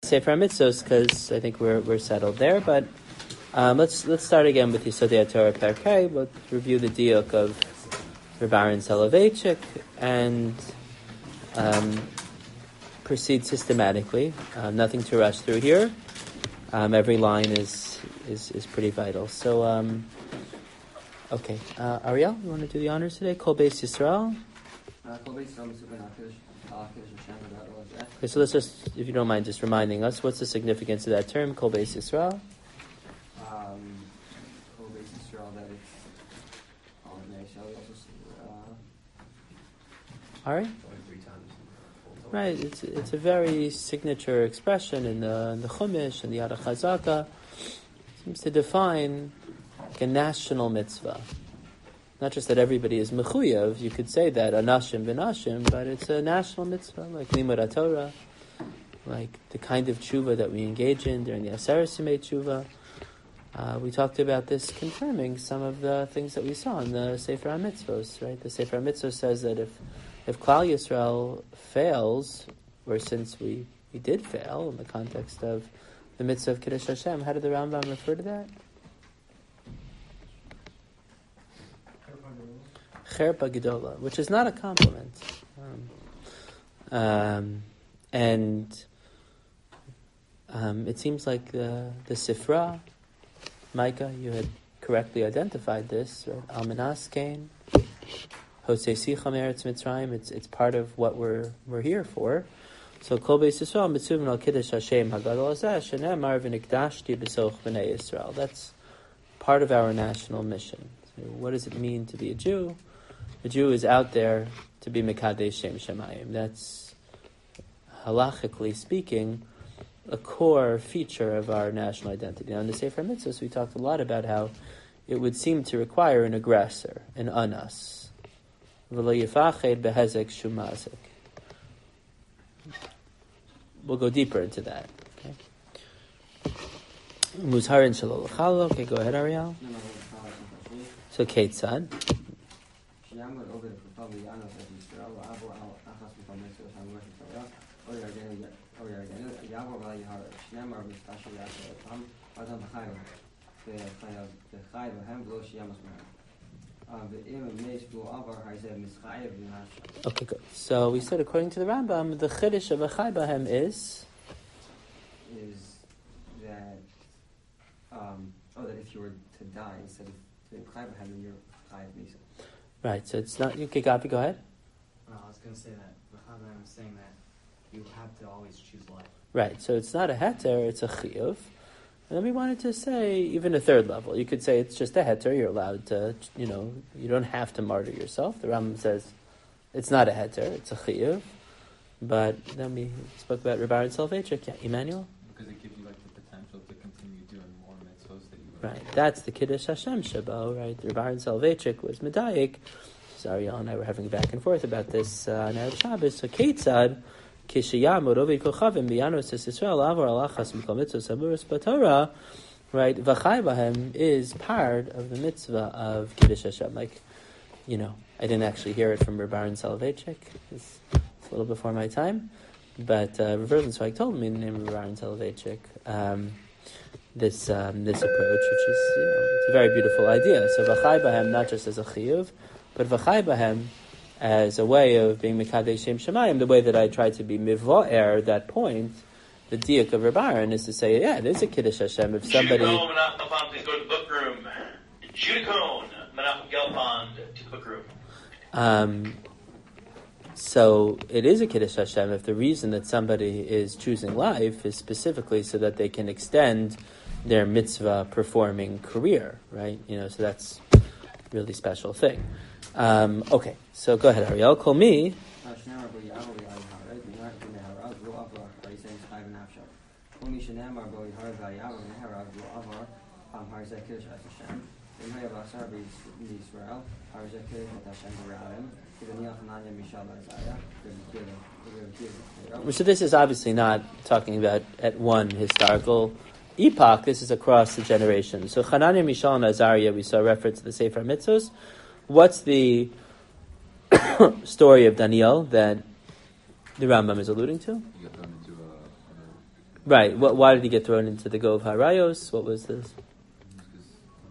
Sefer HaMitzvos because I think we're settled there. But let's start again with Yesodei Torah Perkei. We'll review the diuk of Reb Aaron Soloveitchik and proceed systematically. Nothing to rush through here. Every line is pretty vital. So, okay. Ariel, you want to do the honors today? Kol Beis Yisrael. Okay, so let's just, if you don't mind, just reminding us, what's the significance of that term, Kol Beis Yisrael? Kol Beis Yisrael, that it's all in there. Shall we also see? All right. Right, it's a very signature expression in the Chumash and the Yad HaChazaka. Seems to define like a national mitzvah. Not just that everybody is mechuyev, you could say that, anashim v'nashim, but it's a national mitzvah, like Limud HaTorah, like the kind of tshuva that we engage in during the Aseret Yemei Tshuva. We talked about this confirming some of the things that we saw in the Sefer HaMitzvos, right? The Sefer HaMitzvos says that if Klal Yisrael fails, or since we did fail in the context of the mitzvah of Kiddush Hashem, how did the Rambam refer to that? Cherpa Gedola, which is not a compliment. And it seems like the Sifra, Micah, you had correctly identified this, right? Almanas Kain, Hosei Sicha Meretz Mitzrayim, it's part of what we're here for. So Kol Beis Yisrael Mitzuvim Al Kiddush Hashem Hagadol Hazeh Shenemar V'Nikdashti B'Soch B'nei Yisrael. That's part of our national mission. So what does it mean to be a Jew? A Jew is out there to be Mekadesh Shem Shemayim. That's, halachically speaking, a core feature of our national identity. Now in the Sefer HaMitzvos we talked a lot about how it would seem to require an aggressor, an anas. We'll go deeper into that. Okay. Muzharin Shalol Chalo. Okay, go ahead, Ariel. So Ketzad. Okay, good. So we said, according to the Rambam, the chiddush of a chai b'hem is that that if you were to die instead of doing chai b'hem, then you're chai misa. Right. So it's not. Okay, Gabi, go ahead. Well, I was going to say that the chai b'hem is saying that you have to always choose life. Right. So it's not a heter; it's a chiyuv. And then we wanted to say even a third level. You could say it's just a heter. You're allowed to, you don't have to martyr yourself. The Rambam says it's not a heter, it's a chiyuv. But then we spoke about Reb Aaron Soloveitchik. Yeah, Emmanuel? Because it gives you the potential to continue doing more mitzvos that you right. That's the Kiddush Hashem Shabo, right? Reb Aaron Soloveitchik was Medayik. Ariel and I were having a back and forth about this on Erev Shabbos. So Ketzad, right, V'chai b'hem is part of the mitzvah of Kiddush Hashem. I didn't actually hear it from Reb Aaron Soloveitchik. It's a little before my time. But Rav Rosenzweig told me in the name of Reb Aaron Soloveitchik this approach, which is it's a very beautiful idea. So V'chai b'hem not just as a chiyuv, but V'chai b'hem as a way of being Mekadesh Shem Shemayim, the way that I try to be Mivo'er, that point, the diuk of Reb Aaron is to say, yeah, it is a Kiddush Hashem. If somebody... Judah Cohn, Menachem Gelfand, please go to the book room. Judah Cohn, Menachem Gelfand, to the book room. So it is a Kiddush Hashem if the reason that somebody is choosing life is specifically so that they can extend their mitzvah performing career, right? So that's a really special thing. Okay, so go ahead, Ariel. Call me. So this is obviously not talking about at one historical epoch. This is across the generations. So Hananiah, Mishael, and Azariah, we saw reference to the Sefer HaMitzvos. What's the story of Daniel that the Rambam is alluding to? You got thrown into Right. Why did he get thrown into the Gov Harayos? What was this? Because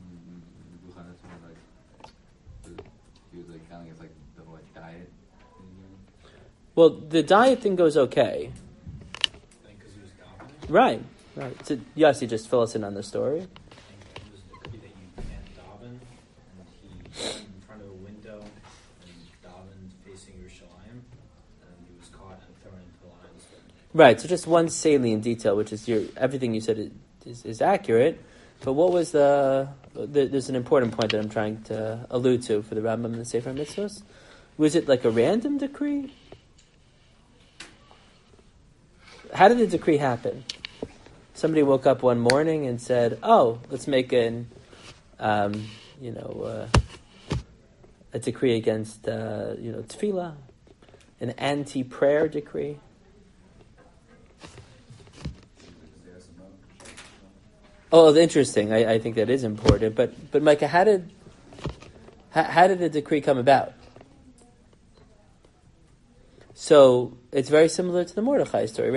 he was like counting as like the whole like diet. Well, the diet thing goes okay. Because he was dominant. Right. So, Yossi, just fill us in on the story. It was the decree that you can't daven, and he went in front of a window and davened facing Yerushalayim, and he was caught and thrown into the lion's den. Right. So just one salient detail, which is everything you said is accurate. But what was there's an important point that I'm trying to allude to for the Rambam and the Sefer Mitzvos. Was it like a random decree? How did the decree happen? Somebody woke up one morning and said, "Oh, let's make a decree against tefillah, an anti-prayer decree." Oh, interesting. I think that is important. But Micah, how did the decree come about? So it's very similar to the Mordechai story.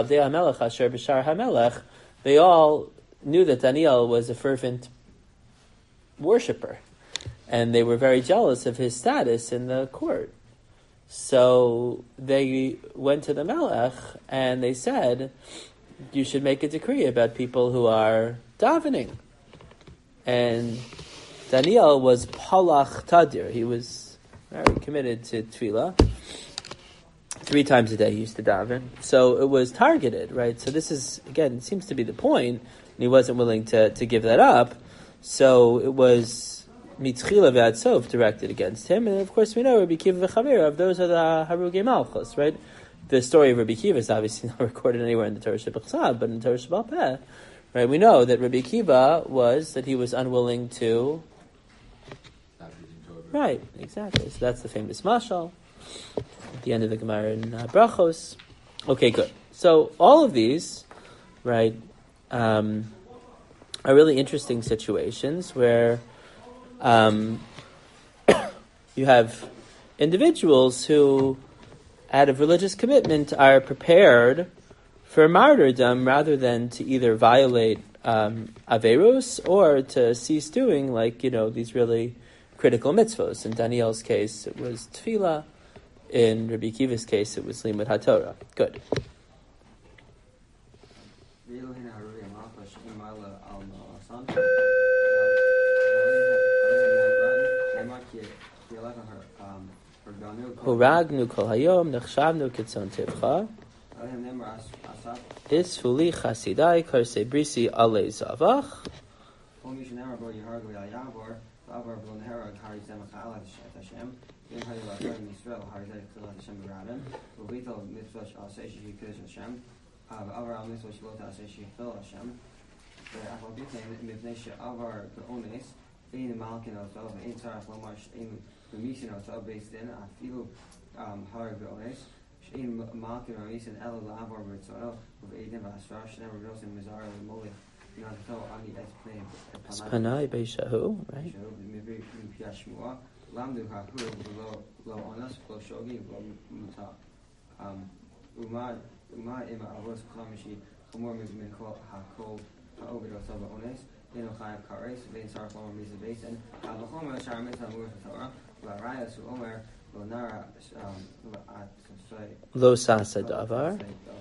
They all knew that Daniel was a fervent worshiper, and they were very jealous of his status in the court. So they went to the Melech and they said, "You should make a decree about people who are davening." And Daniel was Palach Tadir. He was very committed to tefillah. 3 times a day he used to daven. So it was targeted, right? So this is, again, it seems to be the point, and he wasn't willing to give that up. So it was Mitzchila V'Adsov directed against him. And of course we know Rabbi Kiva V'Chavirav, those are the Harugei Malchus, right? The story of Rabbi Kiva is obviously not recorded anywhere in the Torah Shebechsav, but in the Torah Shebal Peh, right? We know that Rabbi Kiva was unwilling to... Right, exactly. So that's the famous mashal at the end of the Gemara in Brachos. Okay, good. So all of these, right, are really interesting situations where you have individuals who, out of religious commitment, are prepared for martyrdom rather than to either violate Averos or to cease doing, these really critical mitzvos. In Daniel's case, it was tefillah. In Rabbi Kiva's case, it was limud haTorah. Good. Horagnu kol hayom nechshavnu kitzon tevcha isfuli chasidai karsei brisi alei zavach. Spanai Beishahu, right? Lamdu hahu lo onas lo shogi lo muta. Uma ima avos kamishi umor min kol hakol haovido saba ones. Eno chayav kares vein sarf omer misa basin. Alachomer sharmit hamur Torah. La raya su omer lo nara lo sasa davar.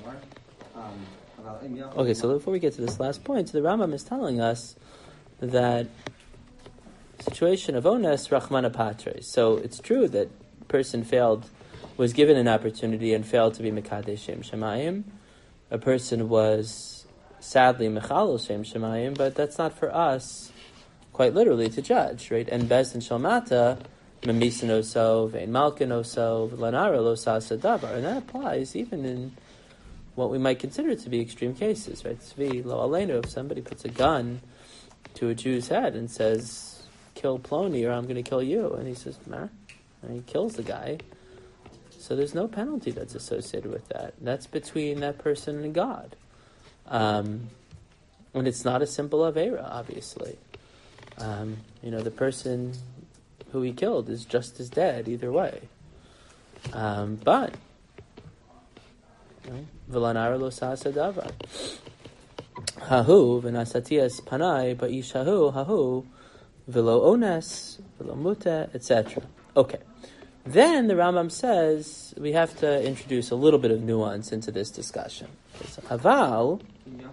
Okay, so before we get to this last point, so the Rambam is telling us that situation of ones rachmana patres. So it's true that a person was given an opportunity and failed to be mekadesh shem shemayim. A person was sadly mechalel shem shemayim, but that's not for us, quite literally, to judge, right? And bezdin shalmata memisin osov ein malkin osov lanara lo sasa davar, and that applies even in what we might consider to be extreme cases, right? Tzvi lo aleinu, if somebody puts a gun to a Jew's head and says, "Kill Ploni or I'm going to kill you," and he says, "Nah," and he kills the guy. So there's no penalty that's associated with that. That's between that person and God. And it's not a simple Aveira, obviously. The person who he killed is just as dead either way. But V'lanara lo sasa davar. Hahu v'nasatias panai ba'ishahu hahu v'lo ones v'lo mute, etc. Okay. Then the Rambam says we have to introduce a little bit of nuance into this discussion. Aval.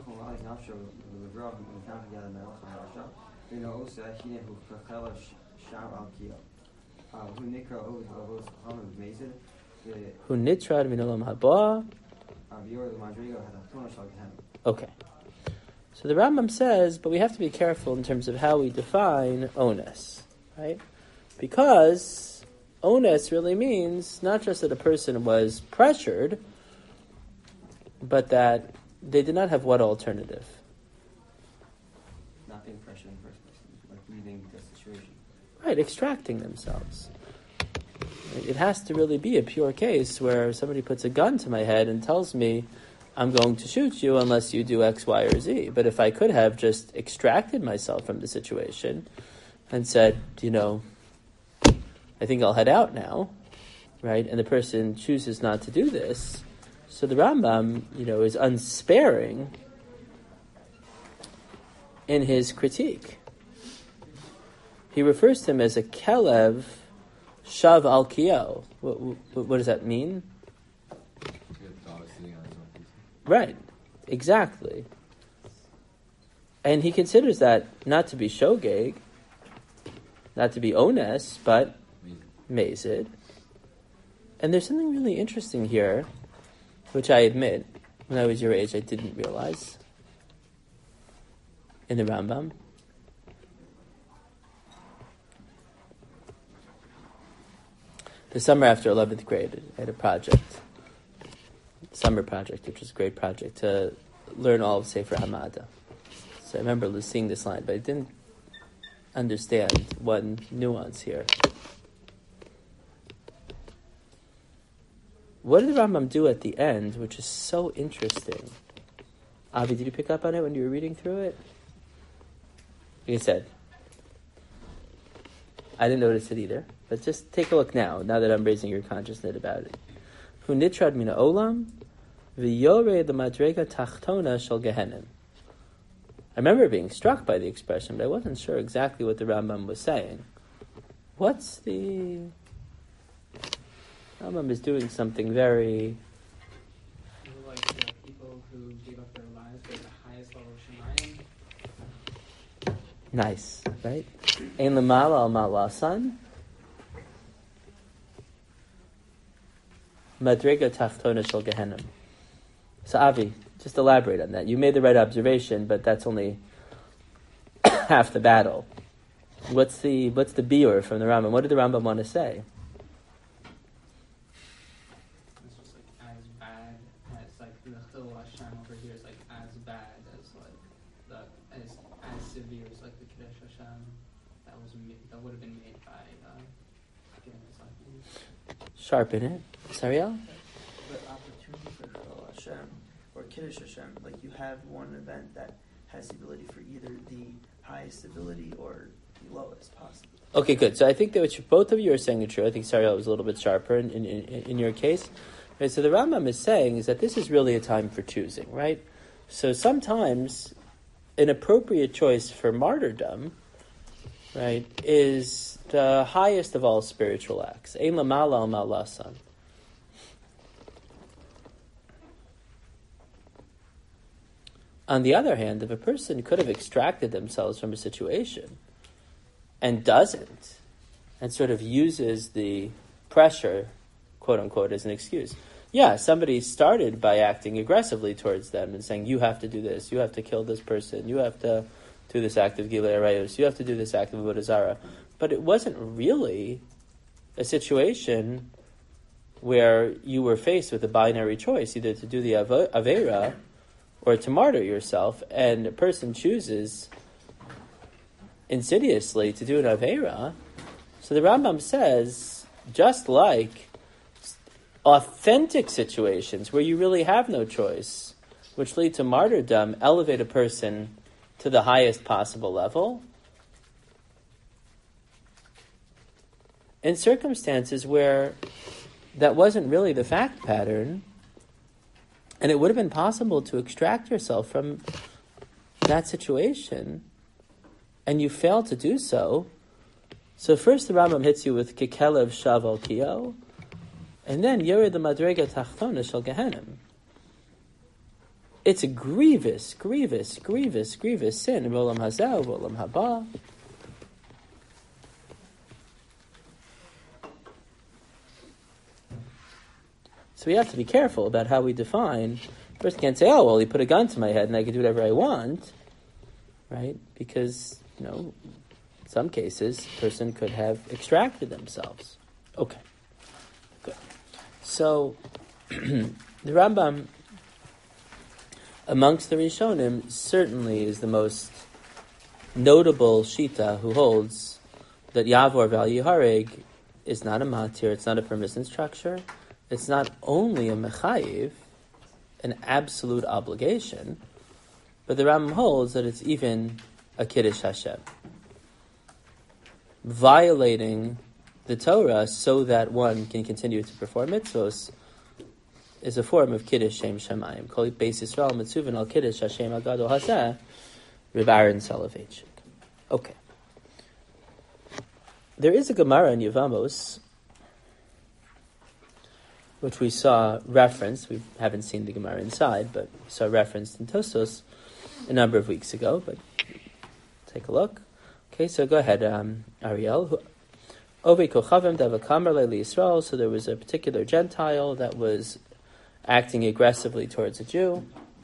Who nitrad min olam haba. Okay. So the Rambam says, but we have to be careful in terms of how we define ones, right? Because ones really means not just that a person was pressured, but that they did not have what alternative? Not being pressured in the first place, like leaving the situation. Right, extracting themselves. It has to really be a pure case where somebody puts a gun to my head and tells me, I'm going to shoot you unless you do X, Y, or Z. But if I could have just extracted myself from the situation and said, I think I'll head out now, right? And the person chooses not to do this. So the Rambam, is unsparing in his critique. He refers to him as a kelev shav al kiyel. What does that mean? Right, exactly. And he considers that not to be shogeg, not to be ones, but mazid. And there's something really interesting here, which I admit, when I was your age, I didn't realize in the Rambam. The summer after 11th grade, I had a summer project, which was a great project, to learn all of Sefer Hamada. So I remember seeing this line, but I didn't understand one nuance here. What did the Rambam do at the end, which is so interesting? Avi, did you pick up on it when you were reading through it? Like I said, I didn't notice it either, but just take a look now that I'm raising your consciousness about it. Hu nitrad mina olam, v'yoreh l'madrega tachtona shel gehenim. I remember being struck by the expression, but I wasn't sure exactly what the Rambam was saying. Rambam is doing something very... Like the people who gave up their lives for the highest level of Shemayim. Nice, right? Ein l'mala al ma'lasan. Madrega tachtona shel gehenim. So Avi, just elaborate on that. You made the right observation, but that's only half the battle. What's the biur from the Rambam? What did the Rambam want to say? It's just as bad as the Chil Hashem over here is as bad as as severe as the Kiddush Hashem that would have been made by giving his life. Sharpen it, Sariel. The opportunity for Chil Hashem or Kiddush Hashem, you have one event that has the ability for either the highest ability or the lowest possible. Okay, good. So I think that what both of you are saying is true. I think Sariel was a little bit sharper in your case. Right, so the Rambam is saying is that this is really a time for choosing, right? So sometimes an appropriate choice for martyrdom, right, is the highest of all spiritual acts. Ein l'mala al ma'lasan. On the other hand, if a person could have extracted themselves from a situation and doesn't, and sort of uses the pressure, quote unquote, as an excuse. Yeah, somebody started by acting aggressively towards them and saying, you have to do this, you have to kill this person, you have to do this act of Gilei Arayos, you have to do this act of Avodah Zarah. But it wasn't really a situation where you were faced with a binary choice, either to do the Aveira or to martyr yourself, and a person chooses insidiously to do an Aveira. So the Rambam says, just like authentic situations where you really have no choice, which lead to martyrdom, elevate a person to the highest possible level, in circumstances where that wasn't really the fact pattern, and it would have been possible to extract yourself from that situation, and you fail to do so, so first the Rambam hits you with kikelev shaval kio, and then yored the madrega tachtona shel gehenim. It's a grievous, grievous, grievous, grievous sin in Olam Hazeh, Olam Haba. So we have to be careful about how we define. First, you can't say, "Oh, well, he put a gun to my head and I can do whatever I want," right? Because in some cases, a person could have extracted themselves. Okay, good. So the Rambam, amongst the Rishonim, certainly is the most notable Shita who holds that Yavor Val Yihareg is not a matir, it's not a permissive structure, it's not only a mechayiv, an absolute obligation, but the Rambam holds that it's even a Kiddush Hashem. Violating the Torah so that one can continue to perform mitzvos is a form of Kiddush Shem Shemayim. Kol Beis Yisrael Mitzuvin al Kiddush Hashem Agadol Hazeh, Reb Aaron Soloveitchik. Okay. There is a Gemara in Yevamos, which we saw referenced. We haven't seen the Gemara inside, but we saw referenced in Tosfos a number of weeks ago. But take a look. Okay, so go ahead, Ariel. Ovei Kochavim Davakamar Leili Yisrael. So there was a particular Gentile that was acting aggressively towards a Jew.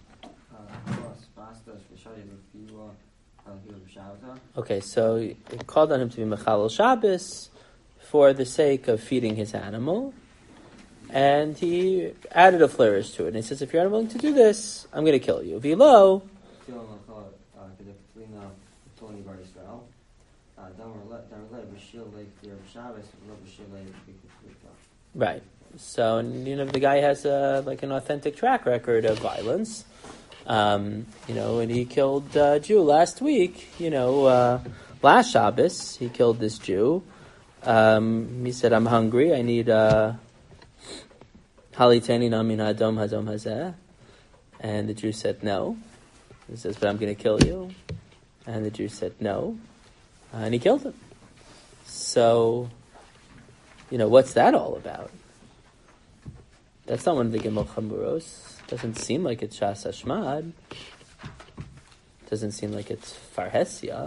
Okay, so he called on him to be Mechalel Shabbos for the sake of feeding his animal. And he added a flourish to it. And he says, if you're unwilling to do this, I'm going to kill you. Vilo. Right. So, the guy has an authentic track record of violence. And he killed a Jew last week. Last Shabbos, he killed this Jew. He said, I'm hungry. I need... Haliteni namin hadom hazeh. And the Jew said no. He says, but I'm going to kill you. And the Jew said no. And he killed him. So, what's that all about? That's not one of the Gimel Chamuros. Doesn't seem like it's Shas Hashmad. Doesn't seem like it's Farhesia.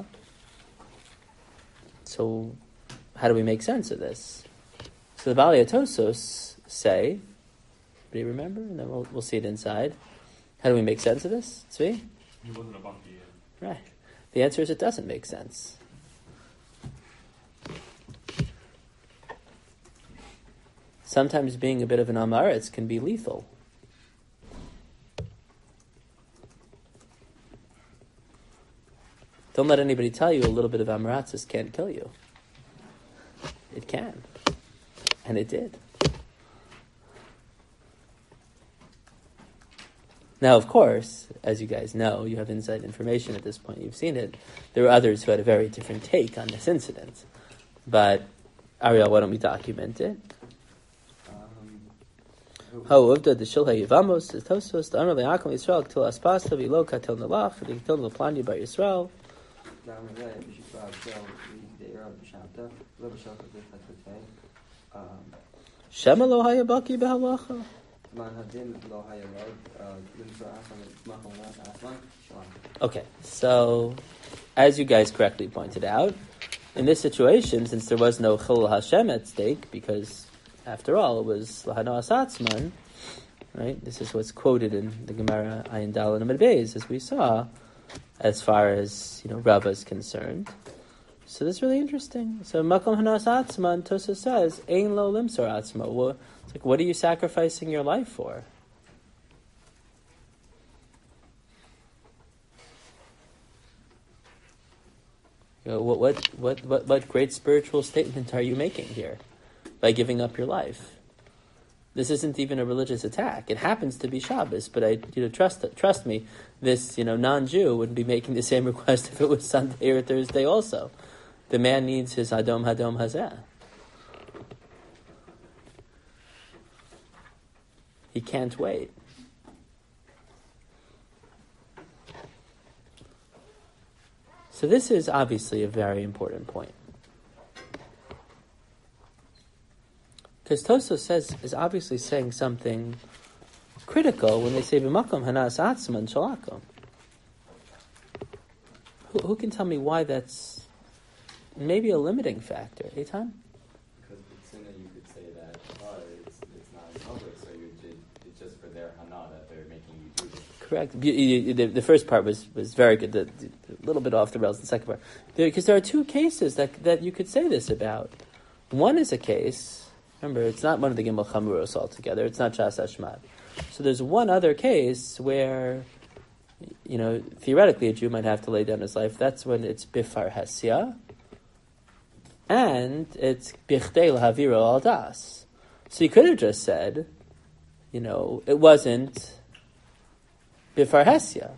So, how do we make sense of this? So the Balei Tosos say, do you remember? And then we'll see it inside. How do we make sense of this? Tzvi? He wasn't a Baki. Right. The answer is it doesn't make sense. Sometimes being a bit of an Amaretz can be lethal. Don't let anybody tell you a little bit of Amaretzis can't kill you. It can. And it did. Now, of course, as you guys know, you have inside information at this point, you've seen it. There were others who had a very different take on this incident. But, Ariel, why don't we document it? However, the Shilha Yevamos is Tosos, the Amr Le'akom Yisrael, K'til Aspasta, V'lo Katel Nelach, the K'til Neplanya by Yisrael. Shema lo haya baki behalacha. Okay, so as you guys correctly pointed out, in this situation, since there was no Chilul Hashem at stake, because after all it was Lahano Asatzman, right? This is what's quoted in the Gemara Ayin Dal and Amud Beis, as we saw, as far as Rava is concerned. So that's really interesting. So Makom Hanas Atzman, Tosa says, Ein lo limsor atzma. Well, it's like, what are you sacrificing your life for? What great spiritual statement are you making here by giving up your life? This isn't even a religious attack. It happens to be Shabbos, but trust me, this non-Jew wouldn't be making the same request if it was Sunday or Thursday also. The man needs his Hadom Hazeh. He can't wait. So this is obviously a very important point. Because Tosfos is obviously saying something critical when they say b'makom hanas atzman shalakom. Who can tell me why that's maybe a limiting factor? Eitan? Because B'tzina, you could say that it's not in public, so it's just for their hana that they're making you do this. Correct. The first part was very good. A little bit off the rails. The second part, because there are two cases that you could say this about. One is a case. Remember, it's not one of the Gimel Chamuros altogether. It's not Shas Hashmad. So there's one other case where, theoretically a Jew might have to lay down his life. That's when it's Bifar Hesya, and it's Bichdei L'Haviro Al Das. So you could have just said, it wasn't Bifar Hesya.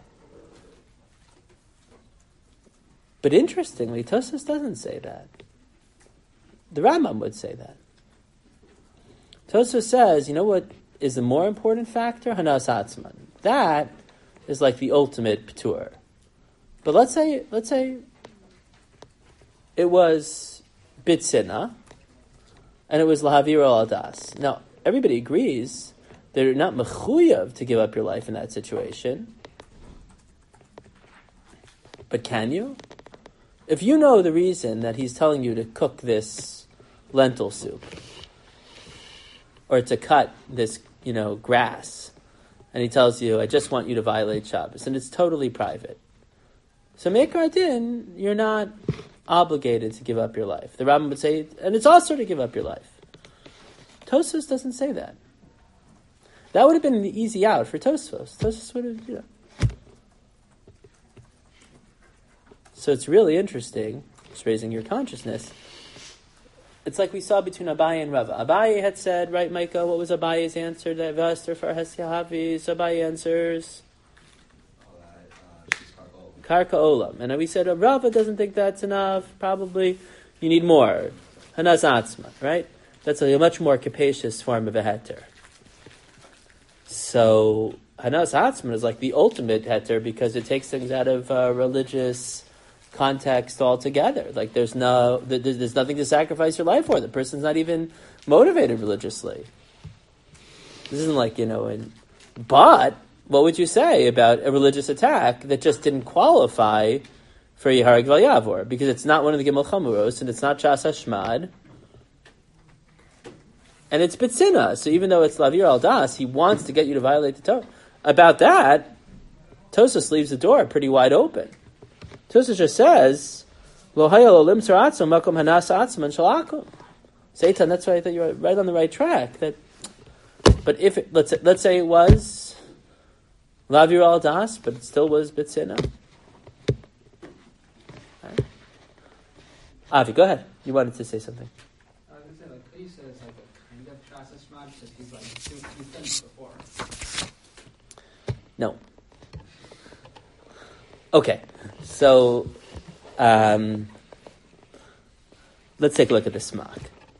But interestingly, Tosfos doesn't say that. The Rambam would say that. Tosfos says, what is the more important factor? Hanas Atzman. That is like the ultimate p'tur. But let's say it was B'tzina, and it was L'Havir Al Das. Now, everybody agrees that you're not mechuyav to give up your life in that situation. But can you? If you know the reason that he's telling you to cook this lentil soup, or to cut this, grass, and he tells you, I just want you to violate Shabbos, and it's totally private. So Meikar Din, you're not obligated to give up your life. The Rambam would say, and it's also to give up your life. Tosfos doesn't say that. That would have been the easy out for Tosfos. Tosfos would have, So it's really interesting, just raising your consciousness. It's like we saw between Abaye and Rava. Abaye had said, right, Micah, what was Abaye's answer? That Vaster for Hesyahavi. So Abaye answers, Karka Olam. And we said, Rava doesn't think that's enough. Probably you need more. Hanas Atzma, right? That's a much more capacious form of a heter. So Hanas Atzma is like the ultimate heter because it takes things out of religious context altogether. Like there's nothing to sacrifice your life for. The person's not even motivated religiously. This isn't like, but what would you say about a religious attack that just didn't qualify for Yehareg Val Yavor? Because it's not one of the Gimel Chamuros, and it's not Shas Hashmad, and it's B'tzina. So even though it's Lavir Al Das, he wants to get you to violate the Torah. About that, Tosfos leaves the door pretty wide open. Tosfos just says, "Lo hayal olim saratzim makom hanas atzman shalakum." Satan, that's why I thought you were right on the right track. But if let's say it was Lavir Al Das, but it still was B'tzina. Right. Avi, go ahead. You wanted to say something. I was going to say, like you said, it's like a kind of Shas Hashmad, because he's like, you've done it before. No. Okay, so let's take a look at the Smak.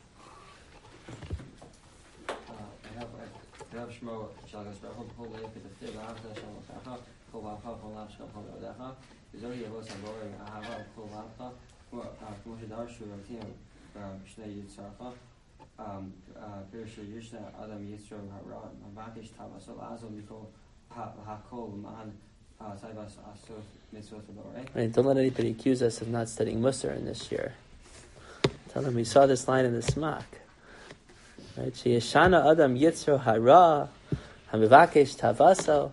Right, don't let anybody accuse us of not studying Musar in this year. Tell them we saw this line in the Smak. Right? Sheyeshana Adam Yitzro Hara Hamivakesh Tavaso.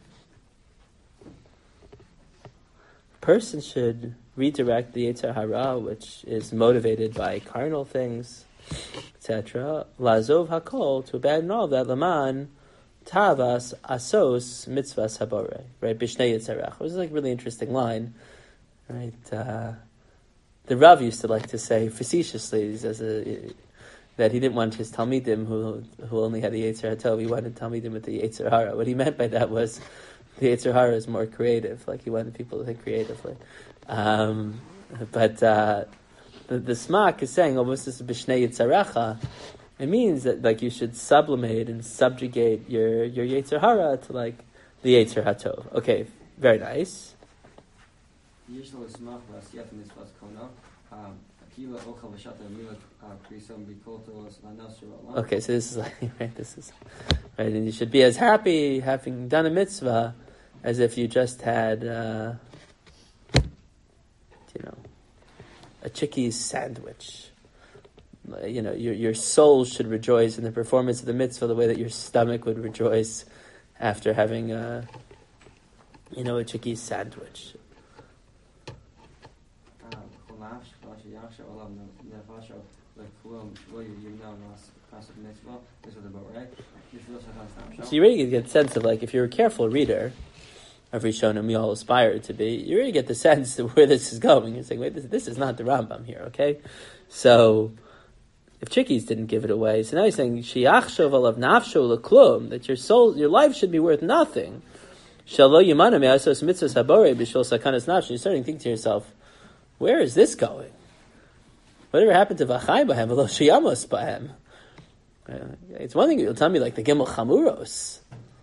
Person should redirect the Yetzer Hara, which is motivated by carnal things, etc. Lazov Hakol, to abandon all of that. Laman Tavas Asos Mitzvahs Habore. Right? Bishnei Yitzarech. It was like a really interesting line. Right? The Rav used to like to say facetiously that he didn't want his Talmidim who only had the Yetzer HaTov. He wanted Talmidim with the Yetzer Hara. What he meant by that was the Yetzer Hara is more creative. Like he wanted people to think creatively. But the Smak is saying almost this is Bishnei Yitzarecha. It means that like you should sublimate and subjugate your Yetzer Hara to like the Yetzer HaTov. Okay, very nice. יש לו לשמח ועשיית מצוות קונו. Akila ochel v'shata milah krisam bikoltos lanas shirah. Okay, so this is like, right, and you should be as happy having done a mitzvah as if you just had, a Chickies sandwich. Your soul should rejoice in the performance of the mitzvah the way that your stomach would rejoice after having a Chickies sandwich. So you really get a sense of, like, if you're a careful reader of Rishonim, we all aspire to be, you really get the sense of where this is going. You're saying, wait, this is not the Rambam here, okay? So, if Chickies didn't give it away, so now he's saying, Shiachshov alav nafsho leklum, that your soul, your life should be worth nothing. Shalo yimana me'asos mitzvos habore b'shol sakanas nafsh. You're starting to think to yourself, where is this going? Whatever happened to V'chai Bahem, V'lo Sheyamos Bahem? It's one thing you'll tell me, like the Gimel Chamuros,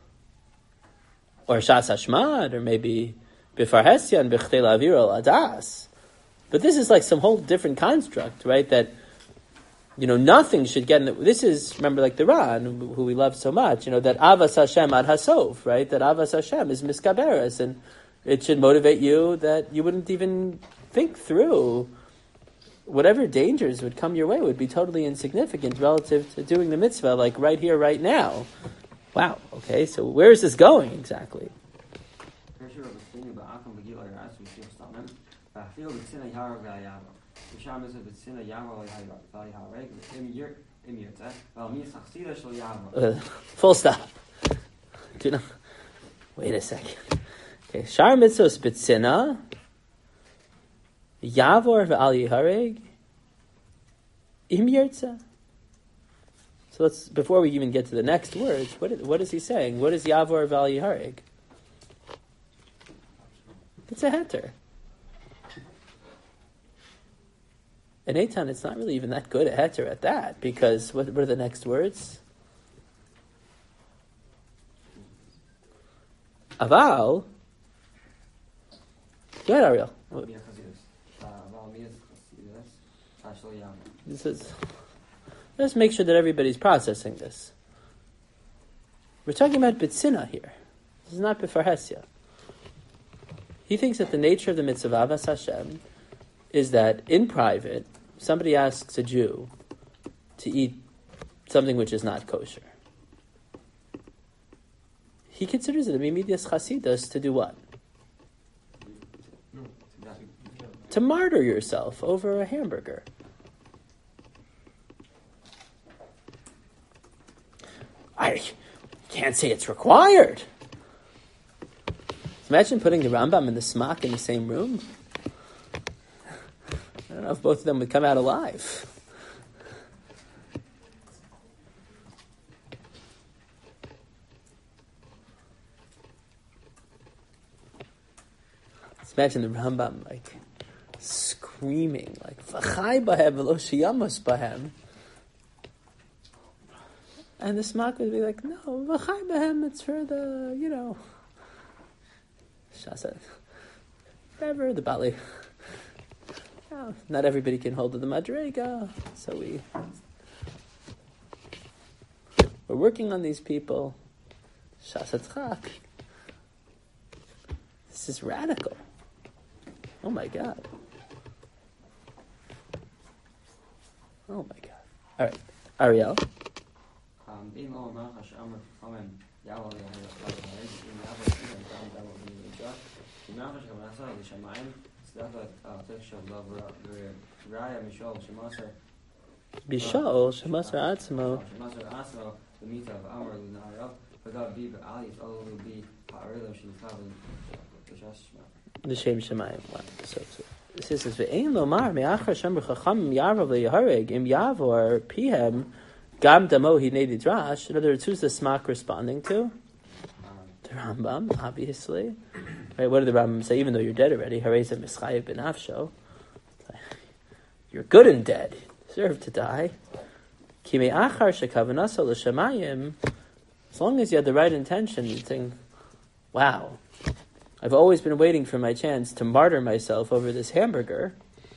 or Shas Hashmad, or maybe Bifar Hesyan, B'chtei La'avir Al Adas. But this is like some whole different construct, right? That, nothing should get in the, this is, remember, like the Ran, who we love so much, that Avas Hashem Ad Hasov, right? That Avas Hashem is Miskaberes, and it should motivate you that you wouldn't even think through whatever dangers would come your way would be totally insignificant relative to doing the mitzvah, like right here, right now. Wow, okay, so where is this going exactly? Full stop. Wait a second. Okay, Shar mitzvos b'tzina, Yavor v'al yihareg im yirtza. So let's, before we even get to the next words, what is he saying? What is Yavor v'al yihareg? It's a heter. And Eitan, it's not really even that good a heter at that, because what are the next words? Aval. Go ahead, Ariel. This is, let's make sure that everybody's processing this. We're talking about B'tzina here. This is not B'far Hesya. He thinks that the nature of the mitzvah Avas Hashem is that in private, somebody asks a Jew to eat something which is not kosher. He considers it a mimidias chasidus to do what? To martyr yourself over a hamburger. I can't say it's required. Imagine putting the Rambam and the Smak in the same room. I don't know if both of them would come out alive. Let's imagine the Rambam like screaming, like "V'chai bahem v'lo sheyamos bahem," and the Smak would be like, "No, v'chai bahem, it's for the Shasa, whatever the Bali." Oh, not everybody can hold to the Madrega, so we're working on these people. Shasa Tzchak. This is radical. Oh my God. Oh my God. All right, Ariel. Bishol shemasar atzmo. The Shem Shemayim. Wow. So this is ve'ein lomar me'achar shem b'chacham yarav le'yahareg im yavor pihem gam damo hinei didrash. In other words, who's the Smak responding to? The Rambam, obviously. Right? What did the Rambam say? Even though you're dead already, hareza mischayev b'nafsho. You're good and dead. You deserve to die. Ki me'achar shekavanasa l'shemayim. As long as you had the right intention, you'd think, wow, I've always been waiting for my chance to martyr myself over this hamburger.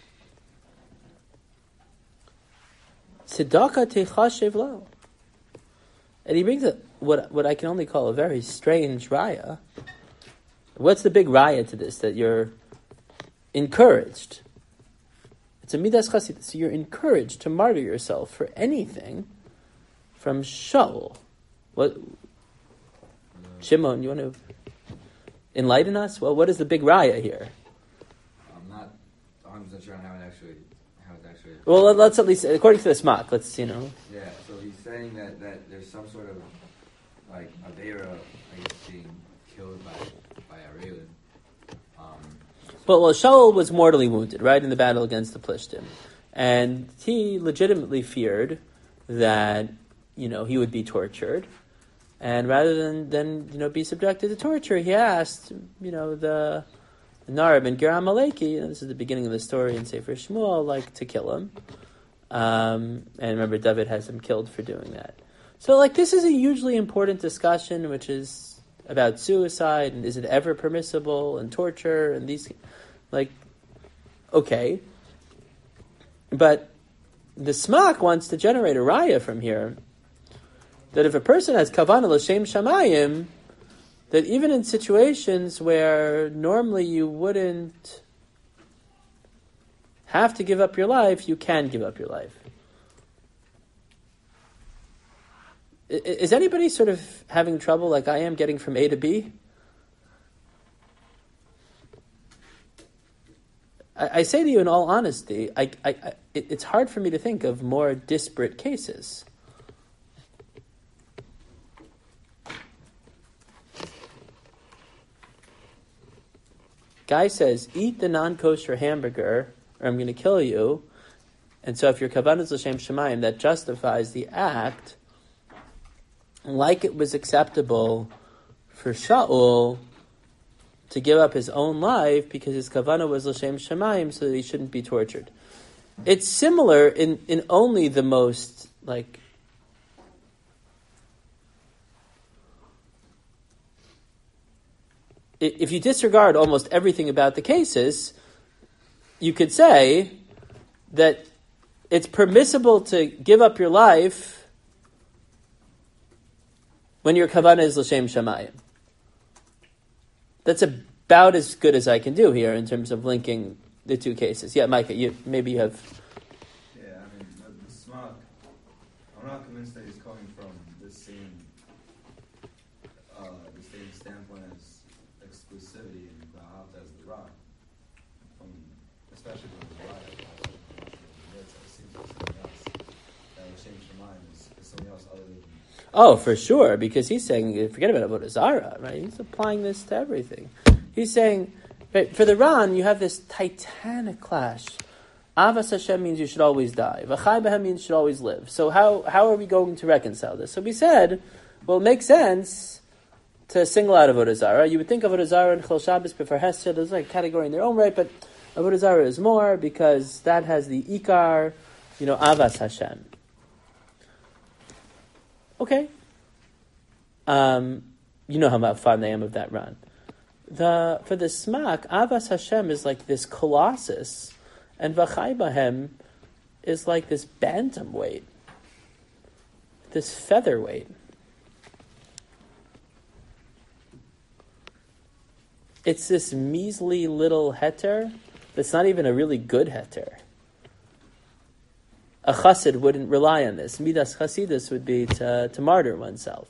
Tzedakah techashev lo. And he brings what I can only call a very strange raya. What's the big raya to this? That you're encouraged. It's a midas chasidus. So you're encouraged to martyr yourself for anything from Shaul. What? Shimon, you want to enlighten us? Well, what is the big raya here? I'm not 100% sure on how it actually. Well, let's at least, according to the Smak, let's. Yeah, so he's saying that there's some sort of like Avera, I guess, being killed by Arelin. Well, Shaul was mortally wounded, right, in the battle against the Plishtim. And he legitimately feared that, he would be tortured. And rather than be subjected to torture, he asked, the Narab and Ger Amaleki, this is the beginning of the story in Sefer Shmuel, to kill him. And remember, David has him killed for doing that. So, this is a hugely important discussion, which is about suicide, and is it ever permissible, and torture, and these, okay. But the Smak wants to generate a raya from here, that if a person has kavanah l'shem shamayim, that even in situations where normally you wouldn't have to give up your life, you can give up your life. Is anybody sort of having trouble like I am getting from A to B? I say to you in all honesty, it's hard for me to think of more disparate cases. Guy says, eat the non-kosher hamburger, or I'm going to kill you. And so if your kavanah is l'shem shamayim, that justifies the act, like it was acceptable for Shaul to give up his own life because his kavanah was l'shem shamayim, so that he shouldn't be tortured. It's similar in only the most, if you disregard almost everything about the cases, you could say that it's permissible to give up your life when your kavanah is l'shem shamayim. That's about as good as I can do here in terms of linking the two cases. Yeah, Micah, maybe you have... Yeah, the Smak, I'm not convinced that he's coming from the same standpoint as exclusivity and Gahat as the Ra. Especially from the Ra, it seems like something else. That L'shem Shamayim is something else other than... Oh, for sure, because he's saying, forget about Avodah Zarah, right? He's applying this to everything. He's saying, right, for the Ran, you have this titanic clash. Avas Hashem means you should always die. V'chai b'hem means you should always live. So how are we going to reconcile this? So we said, well, it makes sense to single out Avodah Zarah. You would think Avodah Zarah and Chol Shabbos before Hester, there's a category in their own right, but Avodah Zarah is more because that has the Ikar, Avas Hashem. Okay. You know how fond I am of that run. For the Smak, Avas Hashem is like this colossus, and V'chai Bahem is like this bantamweight, this featherweight. It's this measly little heter that's not even a really good heter. A chassid wouldn't rely on this. Midas chasidus would be to martyr oneself.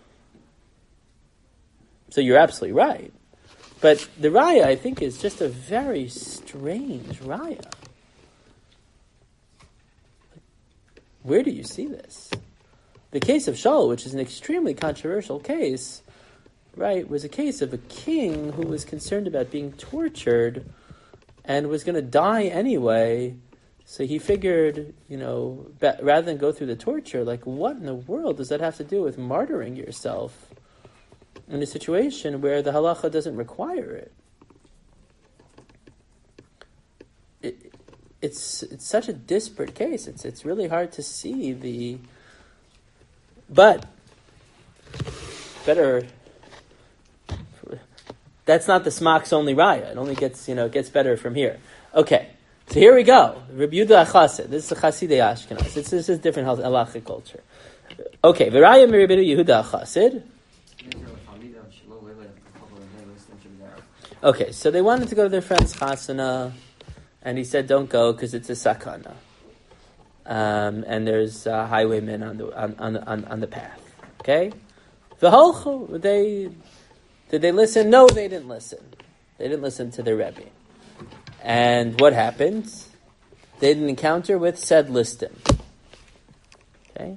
So you're absolutely right. But the raya, I think, is just a very strange raya. Where do you see this? The case of Shaul, which is an extremely controversial case, right, was a case of a king who was concerned about being tortured and was going to die anyway. So he figured, rather than go through the torture, what in the world does that have to do with martyring yourself in a situation where the halacha doesn't require it? It's such a disparate case. It's really hard to see but better. that's not the Smak's only raya. It only gets, it gets better from here. Okay, so here we go. Rabbi Yehuda HaChassid. This is a Chasidei Ashkenaz. This is different halachic culture. Okay, V'raya mi Rabbi Yehuda HaChassid. Okay, so they wanted to go to their friend's chasana, and he said, "Don't go because it's a sakana, and there's highwaymen on the path." Okay, did they listen? No, they didn't listen. They didn't listen to their Rebbe. And what happened? They had an encounter with said listim. Okay.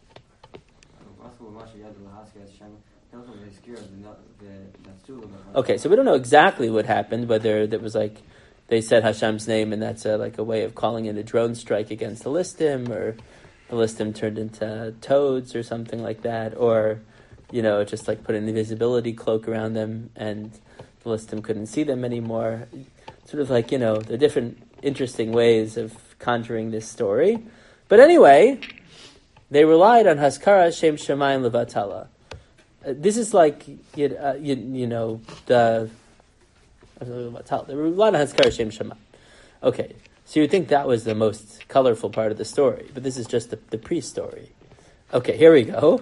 Okay, so we don't know exactly what happened, whether there was like, they said Hashem's name and that's like a way of calling in a drone strike against the listim, or the listim turned into toads or something like that, or, just like put an invisibility cloak around them and the listim couldn't see them anymore. Sort of like, the different interesting ways of conjuring this story. But anyway, they relied on Haskara Shem Shemayim Levatala. This is like, they relied on Haskara Shem Shemayim. Okay, so you would think that was the most colorful part of the story, but this is just the pre-story. Okay, here we go.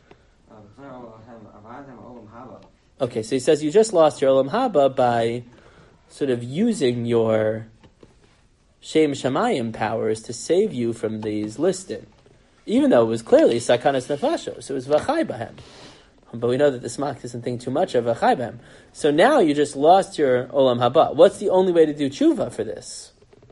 Okay, so he says you just lost your Olam Haba by sort of using your Shem Shemayim powers to save you from these listim, even though it was clearly Sakanas Nefashos, it was V'chai Bahem. But we know that the Smak doesn't think too much of V'chai Bahem. So now you just lost your Olam Haba. What's the only way to do tshuva for this?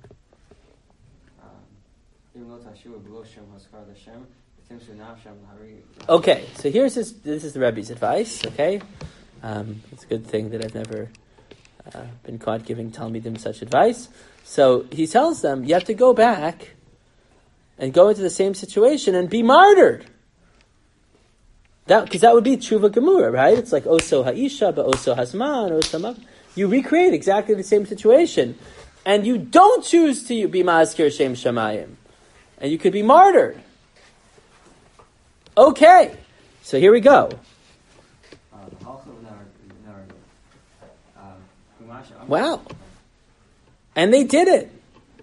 Okay, so this is the Rebbe's advice, okay? It's a good thing that I've never been caught giving Talmidim such advice. So he tells them, you have to go back and go into the same situation and be martyred. Because that would be tshuva gemura, right? It's like oso ha'isha, but oso hasman, oso mav. You recreate exactly the same situation, and you don't choose to be ma'azkir Shem Shemayim, and you could be martyred. Okay, so here we go. Wow. And they did it.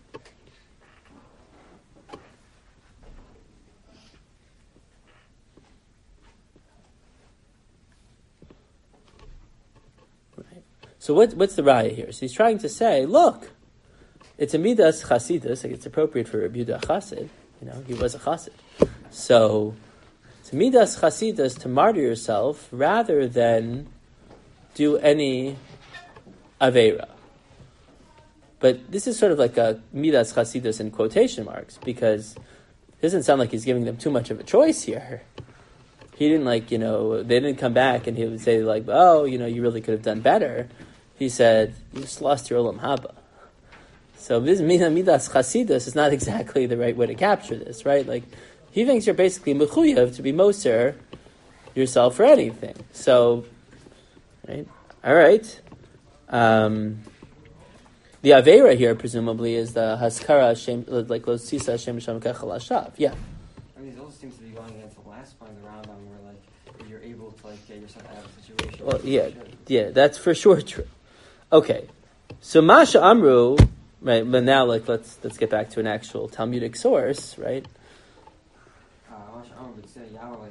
Right. So what's the raya here? So he's trying to say, look, it's a midas chasidus, like it's appropriate for Rabbi Yehuda Chassid. He was a chassid. So it's a midas chasidus to martyr yourself rather than do any Aveira. But this is sort of like a midas chasidus in quotation marks, because it doesn't sound like he's giving them too much of a choice here. He didn't they didn't come back and he would say like, oh, you really could have done better. He said, you just lost your Olam Haba. So this midas chasidus is not exactly the right way to capture this, right? Like, he thinks you're basically mechuyev to be moser yourself for anything. So, right? All right. The Aveira here, presumably, is the Haskara Hashem, like Losisa Hashem Shem Kechal Hashav. Yeah. It also seems to be going against the last point of the Rambam, where if you're able to get yourself out of a situation. Well, yeah, that's for sure true. Okay, so Masha Amru, right? But now, let's get back to an actual Talmudic source, right? Masha Amru would say Yahweh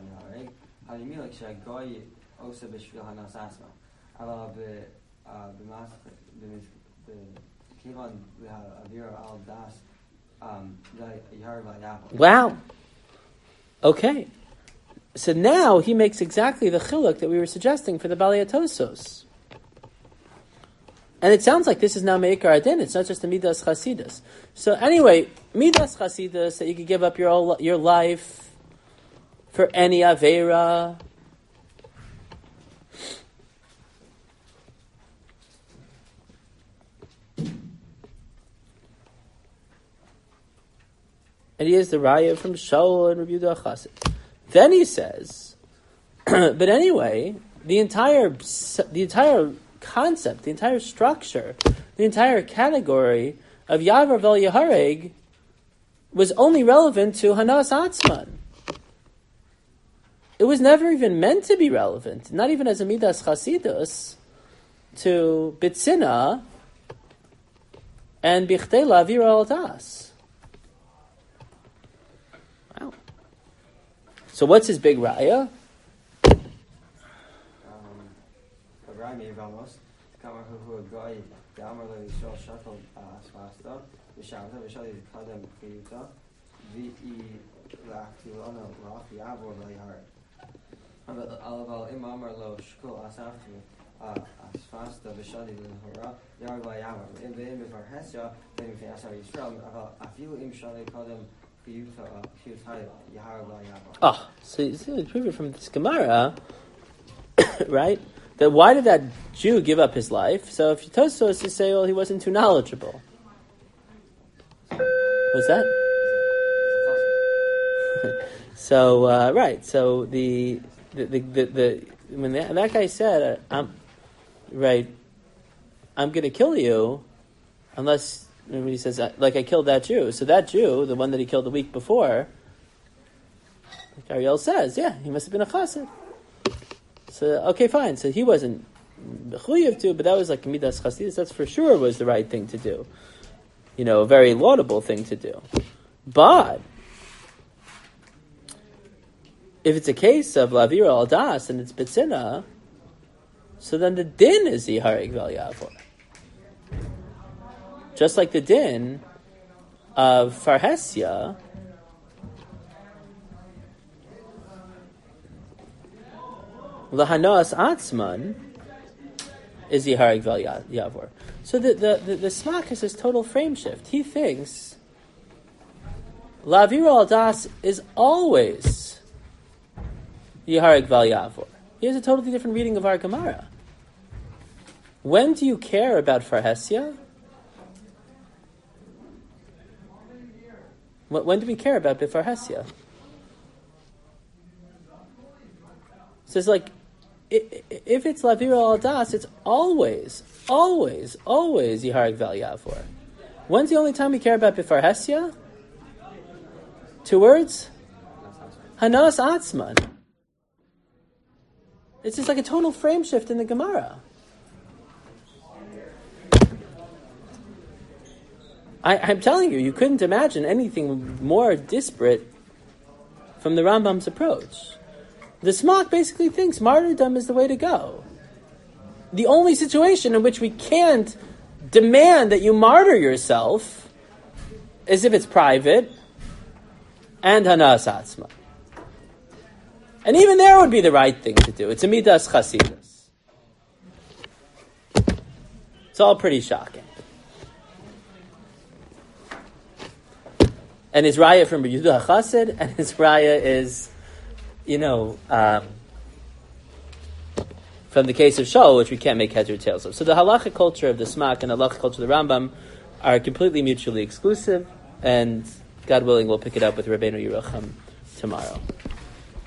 Wow. Okay. So now he makes exactly the chiluk that we were suggesting for the Balei Tosos. And it sounds like this is now Meikar Adin. It's not just a Midas Chasidus. So anyway, Midas Chasidus, that you could give up your life for any Aveira. And he is the Raya from Shaul and Rabbi Yehuda HaChassid. Then he says, but anyway, the entire concept, the entire structure, the entire category of Yavar Vel Yahareg was only relevant to Hanas Atzman. It was never even meant to be relevant, not even as a Midas Chasidus. to Bitsina and Bichdei La'avir al Das. Wow. So what's his big raya? Rami Vamos, Kamar who a guy, Gamma Shell Shuttle Svasta, Vishanta, Vishali Kadam Kiyuta, V.E. Lachtilana Lach Yavor Layhard. Alaval Imam or Lo Shkul Asaftu, Asfasta, Vishali Hora, Yarva Yavor. In the image of Hesja, then if you ask how he's from, a few Imshali Kadam Kiyuta, Kiyutai, Yaharva Yavor. Oh, so you prove it from this Gemara, right? That why did that Jew give up his life? So if Tosfos is say, well, he wasn't too knowledgeable. What's that? So right. So the when that guy said, I'm going to kill you, unless when he says like I killed that Jew. So that Jew, the one that he killed the week before, like Ariel says, yeah, he must have been a chassid. So, okay, fine. So he wasn't mechuyev to, but that was like midas chasidus. That's for sure was the right thing to do. You know, a very laudable thing to do. But if it's a case of lavira al das and it's betzina, so then the din is yiharig vel yavor. Just like the din of farhesia. Lahanos atzman is yiharig vel yavor. So the smak is this total frame shift. He thinks lavira al das is always yiharig vel yavor. He has a totally different reading of our Gemara. When do you care about farhesia? When do we care about bifarhesia? So it's like, if it's lavira al das, it's always yiharig vel yavor. When's the only time we care about bifarhesia? 2 words? Hanas atzman. It's just like a total frame shift in the Gemara. I'm telling you, you couldn't imagine anything more disparate from the Rambam's approach. The Smak basically thinks martyrdom is the way to go. The only situation in which we can't demand that you martyr yourself is if it's private and hanas atzma. And even there would be the right thing to do. It's a midas chasidus. It's all pretty shocking. And his raya from Yehuda HaChassid, and his raya is, from the case of Shaul, which we can't make heads or tails of. So the halachic culture of the Smak and the halachic culture of the Rambam are completely mutually exclusive, and God willing, we'll pick it up with Rabbeinu Yerucham tomorrow.